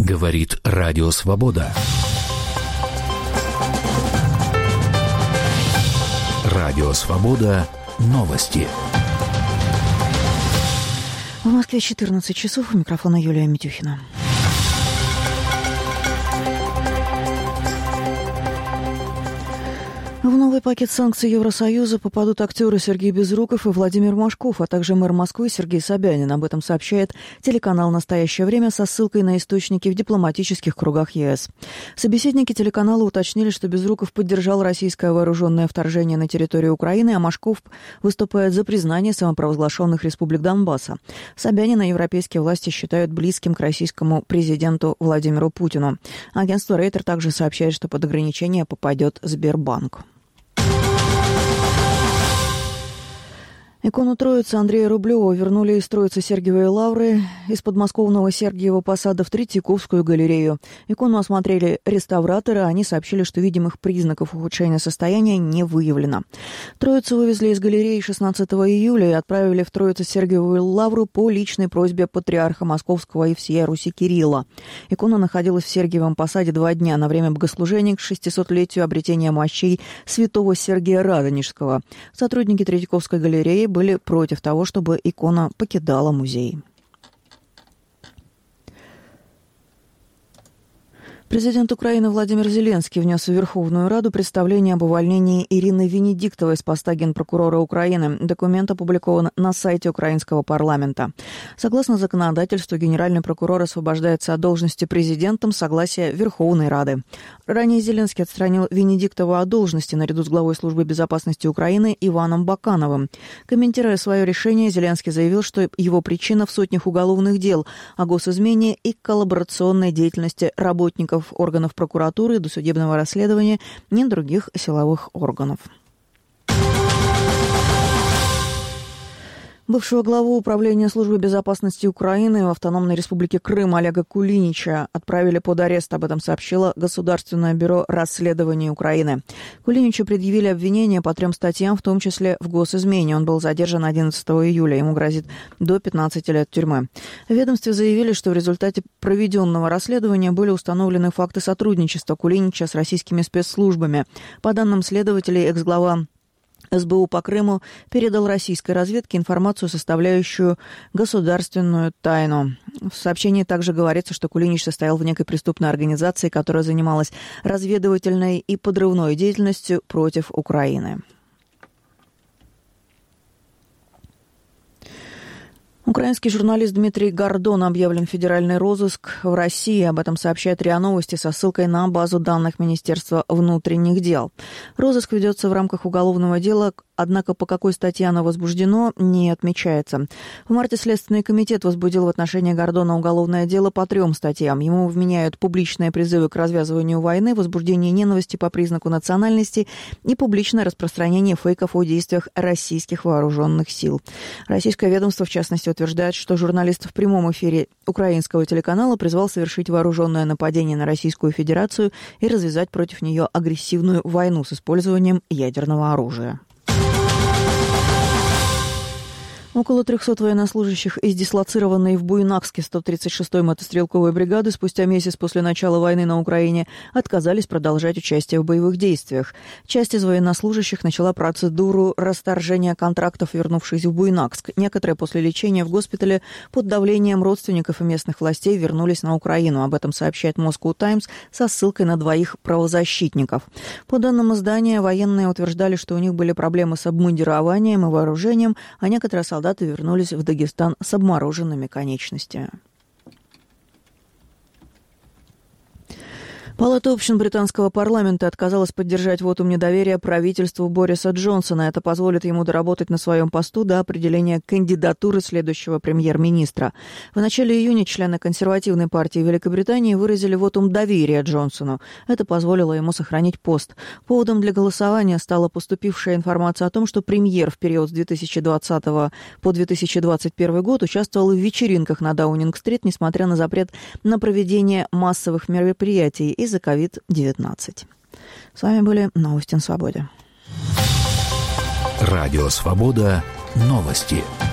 Говорит Радио Свобода. Радио Свобода. Новости. В Москве 14 часов. У микрофона Юлия Митюхина. В новый пакет санкций Евросоюза попадут актеры Сергей Безруков и Владимир Машков, а также мэр Москвы Сергей Собянин. Об этом сообщает телеканал «Настоящее время» со ссылкой на источники в дипломатических кругах ЕС. Собеседники телеканала уточнили, что Безруков поддержал российское вооруженное вторжение на территорию Украины, а Машков выступает за признание самопровозглашенных республик Донбасса. Собянина европейские власти считают близким к российскому президенту Владимиру Путину. Агентство Рейтер также сообщает, что под ограничение попадет Сбербанк. Икону Троицы Андрея Рублева вернули из Троицы Сергиевой Лавры из подмосковного Сергиева Посада в Третьяковскую галерею. Икону осмотрели реставраторы, а они сообщили, что видимых признаков ухудшения состояния не выявлено. Троицу вывезли из галереи 16 июля и отправили в Троицу Сергиевую Лавру по личной просьбе патриарха Московского и всея Руси Кирилла. Икона находилась в Сергиевом Посаде 2 дня на время богослужения к 600-летию обретения мощей святого Сергия Радонежского. Сотрудники Третьяковской галереи были против того, чтобы икона покидала музей. Президент Украины Владимир Зеленский внес в Верховную Раду представление об увольнении Ирины Венедиктовой с поста генпрокурора Украины. Документ опубликован на сайте украинского парламента. Согласно законодательству, генеральный прокурор освобождается от должности президентом с согласия Верховной Рады. Ранее Зеленский отстранил Венедиктову от должности наряду с главой службы безопасности Украины Иваном Бакановым. Комментируя свое решение, Зеленский заявил, что его причина в сотнях уголовных дел о госизмене и коллаборационной деятельности работников органов прокуратуры, досудебного расследования и других силовых органов. Бывшего главу Управления службы безопасности Украины в Автономной Республике Крым Олега Кулинича отправили под арест. Об этом сообщило Государственное бюро расследований Украины. Кулиничу предъявили обвинения по 3 статьям, в том числе в госизмене. Он был задержан 11 июля. Ему грозит до 15 лет тюрьмы. В ведомстве заявили, что в результате проведенного расследования были установлены факты сотрудничества Кулинича с российскими спецслужбами. По данным следователей, экс-глава СБУ по Крыму передал российской разведке информацию, составляющую государственную тайну. В сообщении также говорится, что Кулинич состоял в некой преступной организации, которая занималась разведывательной и подрывной деятельностью против Украины. Украинский журналист Дмитрий Гордон объявлен в федеральный розыск в России. Об этом сообщает РИА Новости со ссылкой на базу данных Министерства внутренних дел. Розыск ведется в рамках уголовного дела, однако по какой статье оно возбуждено, не отмечается. В марте Следственный комитет возбудил в отношении Гордона уголовное дело по 3 статьям. Ему вменяют публичные призывы к развязыванию войны, возбуждение ненависти по признаку национальности и публичное распространение фейков о действиях российских вооруженных сил. Российское ведомство, в частности, утверждает, что журналист в прямом эфире украинского телеканала призвал совершить вооруженное нападение на Российскую Федерацию и развязать против нее агрессивную войну с использованием ядерного оружия. Около 300 военнослужащих из дислоцированной в Буйнакске 136-й мотострелковой бригады спустя месяц после начала войны на Украине отказались продолжать участие в боевых действиях. Часть из военнослужащих начала процедуру расторжения контрактов, вернувшись в Буйнакск. Некоторые после лечения в госпитале под давлением родственников и местных властей вернулись на Украину. Об этом сообщает Moscow Times со ссылкой на 2 правозащитников. По данным издания, военные утверждали, что у них были проблемы с обмундированием и вооружением, а некоторые солдаты вернулись в Дагестан с обмороженными конечностями. Палата общин британского парламента отказалась поддержать вотум недоверия правительству Бориса Джонсона. Это позволит ему доработать на своем посту до определения кандидатуры следующего премьер-министра. В начале июня члены консервативной партии Великобритании выразили вотум доверия Джонсону. Это позволило ему сохранить пост. Поводом для голосования стала поступившая информация о том, что премьер в период с 2020 по 2021 год участвовал в вечеринках на Даунинг-стрит, несмотря на запрет на проведение массовых мероприятий из-за COVID-19. С вами были новости на Свободе. Радио Свобода. Новости.